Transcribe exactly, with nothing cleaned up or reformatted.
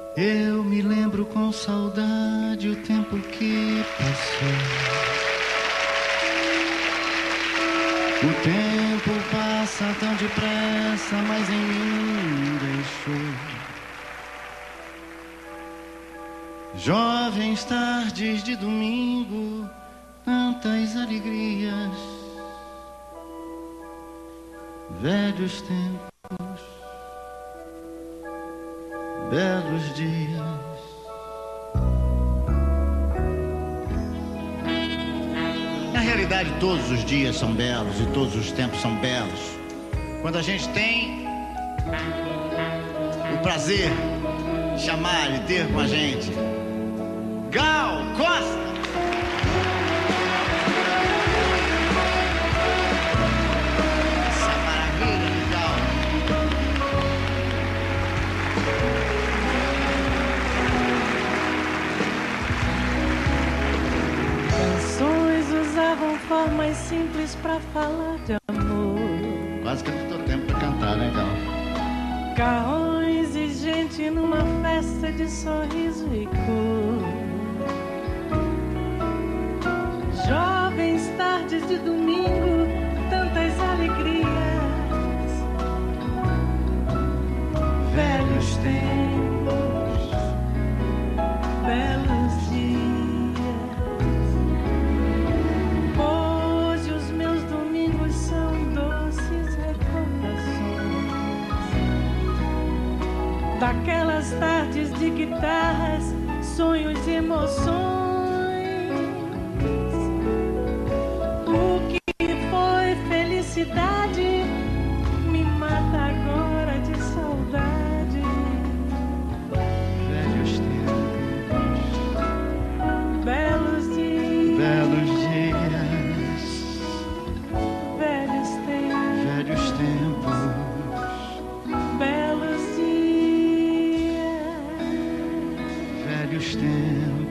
Eu me lembro com saudade o tempo que passou. O tempo passa tão depressa, mas em mim deixou. Jovens tardes de domingo, tantas alegrias. Velhos tempos, belos dias. Na realidade, todos os dias são belos e todos os tempos são belos. Quando a gente tem o prazer de chamar e ter com a gente Gal Costa. Essa maravilha de Gal. Canções usavam formas simples pra falar de amor. Quase que não tô tempo pra cantar, né, Gal? Carrões e gente numa festa de sorriso e cor. Jovens tardes de domingo, tantas alegrias. Velhos tempos, belos dias. Hoje os meus domingos são doces recordações daquelas tardes de guitarras, sonhos e emoções. O que foi felicidade me mata agora de saudade. Velhos tempos, Belos dias, belos dias, velhos tempos, velhos tempos, belos dias. velhos tempos.